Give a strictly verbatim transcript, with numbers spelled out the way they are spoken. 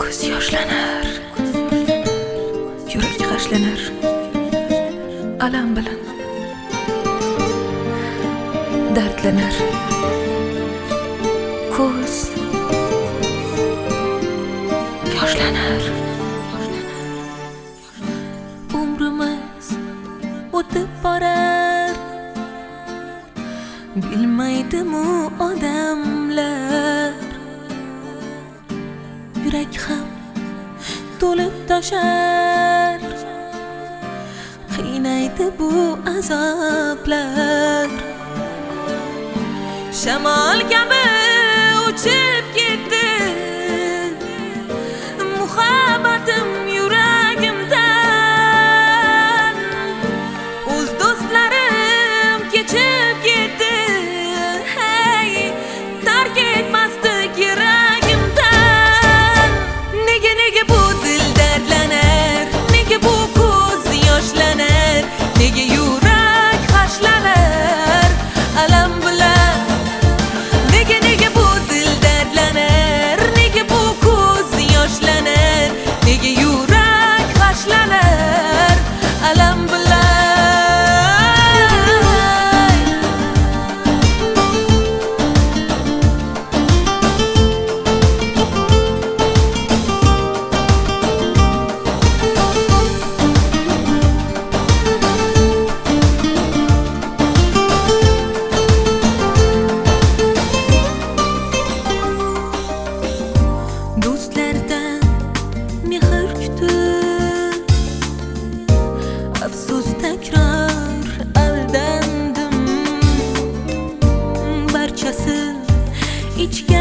Ko'z yoshlanar, yurak g'ashlanar alam bilan dardlanar. Ko'z yoshlanar. Umrimiz o'tib borar, bilmaydimu odamlar. Yurak ham to'lib toshar, qiynaydi bu azoblar. Shamol kabi uchib ketdi muhabbatim yuragimdan. O'z do'stlarim kechib ketdi, hey, tark etmasdi keragimdan. Nega nega bu dil dardlanar, nega bu ko'z yoshlanar, nega yurak g'ashlanar alam bilan. Nega nega bu dil dardlanar, nega bu ko'z yoshlanar, nega yurak g'ashlanar alam bilan. Do'stlardan mehr kutib, afsus takror aldandim. Barchasi ichgan